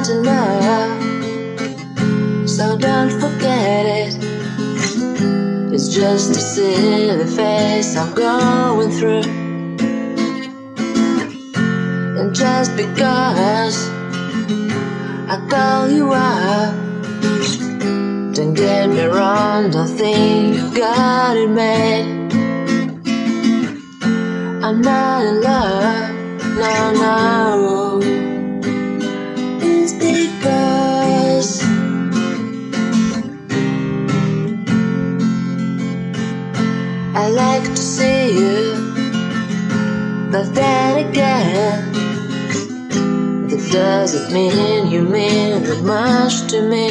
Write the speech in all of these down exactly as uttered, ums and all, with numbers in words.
not in love, so don't forget it. It's just a silly phase I'm going through. And just because I call you up, don't get me wrong, don't think you got it made. I'm not in love, no, no. It's because I like to see you, but then again, that doesn't mean you mean that much to me.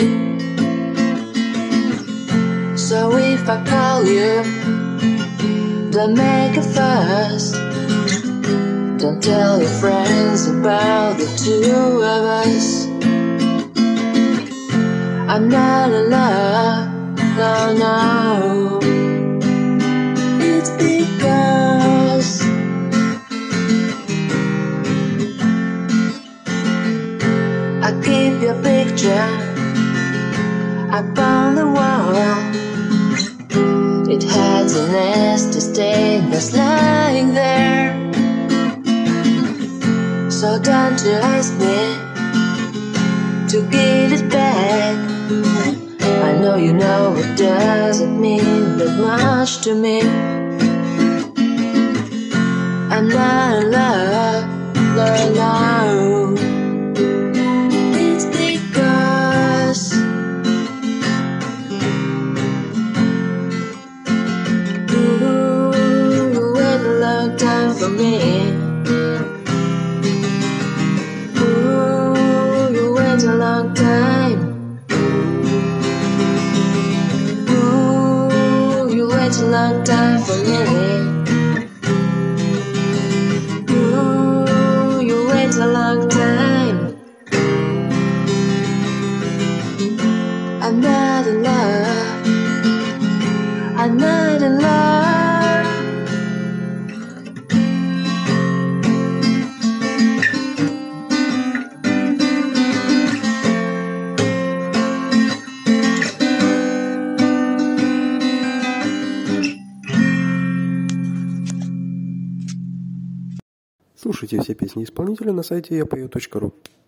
So if I call you, don't make a fuss. Don't tell your friends about the two of us. I'm not in love, no, no. It's because I keep your picture up on the wall. It has a nasty stain that's lying there. So don't you ask me to give it back. I know you know it doesn't mean that much to me. I'm not in love, no, no. It's because ooh, you wait a long time for me. A long time. Ooh, you wait a long time for me. Ooh, you wait a long time. I'm not in love, I'm not in love. Слушайте все песни исполнителя на сайте я пою точка ру.